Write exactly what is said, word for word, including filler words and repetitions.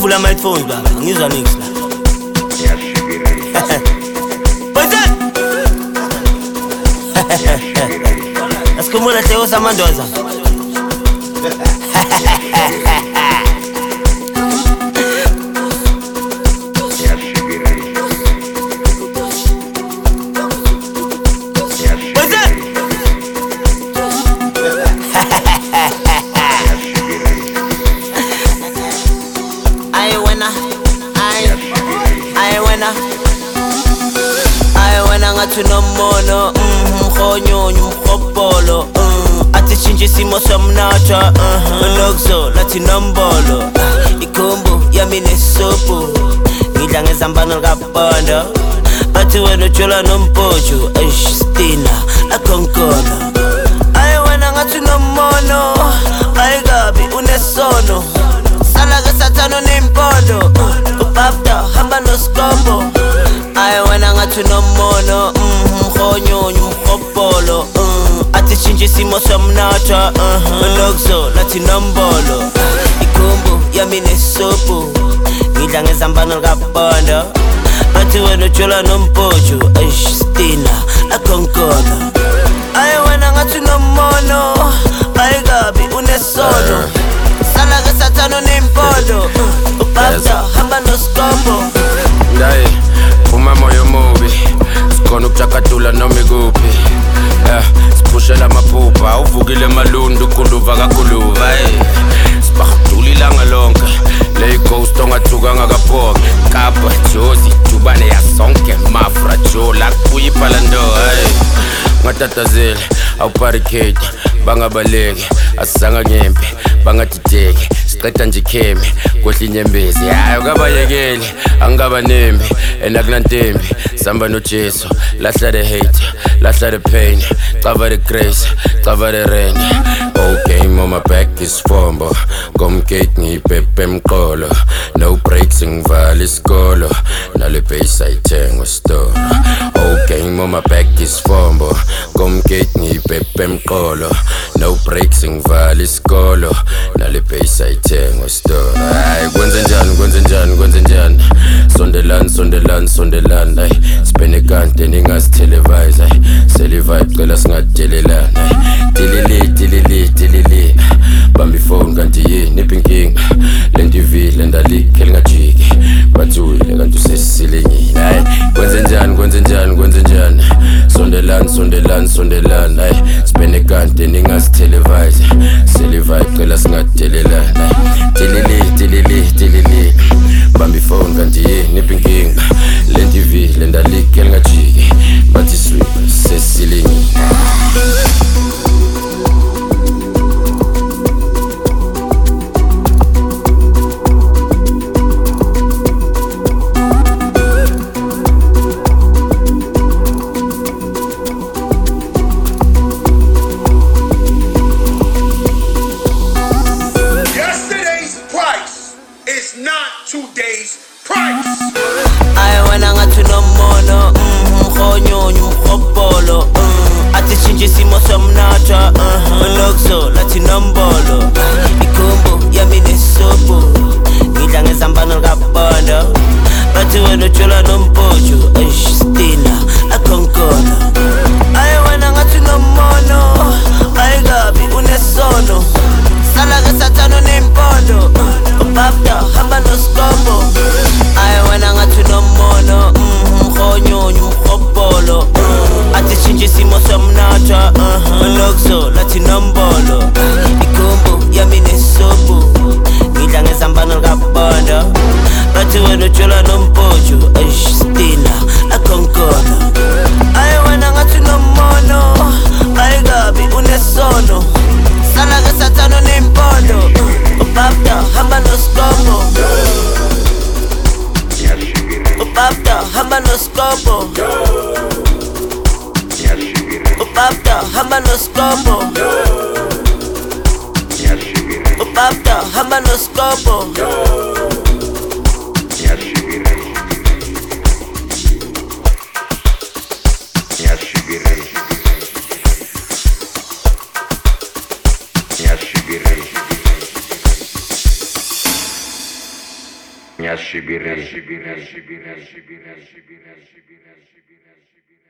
Vula my headphones baba, ngizwa nix la. Asikhumula hleko samandoza. I wanna, I, I wanna, I wanna ngathi nomono, mhm, khonyonyo mkhopolo, mhm, athi shintshe isimo somnotho, mhm, lokzo lathi nombolo, ikhombo yami nesopo, ngidla ngezambano likapondo, bathi wena ujola nompojo, eish stina akhonkolo. I wanna ngathi nomono, ayikabi unesono. Salaga satano nimpondo, ubabda hamba noskombo. I wanna ngathi nomono, mhm, khonyonyo mkhopolo, mhm, athi shintshe isimo somnotho, mhm, lokzo lathi nombolo, ikhombo yami nesopo, ngidla ngezambano likapondo, bathi wena ujola nompojo, eish stina akhonkolo. I wanna ngathi nomono, ayikabi unesono. Salaga satano nimpondo, ubabda hamba noskombo. Ndaye, uma moyo mubi, sikhona ukujakadula noma ikuphi. Yeah, siphushela amaphupha, uvukile malundu kuluva kakuluva. Sibahudula ilanga lonke, le ghost ongathuka ngakaphoka. Kapa, Jozi, Dubane yasonke, Mafra, Jola, kubuya iphalando. Ngatatazela, awubarricade, bangabaleki, asizanga nyempe, bangadideki, siqeda nje ikhemi, kohle inyembezi. Hayi ukabayekeli, angingabanembi, enakunantembi, samba nojesu, lahla the hate, lahla the pain, cover the grace, cover the rain. Oh game on my back is fombo, ngomgate ngiyipepe emqolo, no breaks ngivala isikolo, nale base ayithengwa store. Oh game on my back is fombo, ngomgate ngiyipepe emqolo, no breaks ngivala isikolo, nale base ayithengwa store. Hayi kwenze njani kwenze njani kwenze njani, sondelani sondelani sondelani, ay sibene kanti ningasitelevise, ay selivibe cela singadelelana, ay dilili dilili dilili, bambi phone kanti yini ipinking, lento ivile ndalikhe lingajiki, bathule kanti usesisilengini. Ay kwenze njani kwenze njani kwenze njani, sondelani sondelani sondelani, ay sibene kanti ningasitelevise, selivibe cela singadelelana, ay dilili dilili dilili, bambi phone kanti yini ipinking, lento ivile ndalikhe lingajiki, bathi sweet sesisilengini. Today's price. I wanna ngathi nomono, mhm, khonyonyo mkhopolo, mhm, athi shintshe isimo somnotho, mhm, lokzo lathi nombolo, ikhombo yami nesopo, ngidla ngezambano likapondo, bathi wena ujola nompojo, eish stina akhonkolo. I wanna ngathi nomono, ayikabi unesono. Salaga satano nimpondo, ubabda hamba noskombo. I wanna ngathi nomono, mhm, khonyonyo mkhopolo, athi shintshe isimo somnotho, mhm, lokzo lathi nombolo, ikhombo yami nesopo, ngidla ngezambano likapondo, bathi wena ujola nompojo, eish stina akhonkolo. I wanna ngathi nomono, ayikabi unesono. Salaga satano nimpondo, ubabda hamba noskombo, ubabda hamba noskombo, ubabda hamba noskombo, ubabda hamba noskombo. Nyashibire.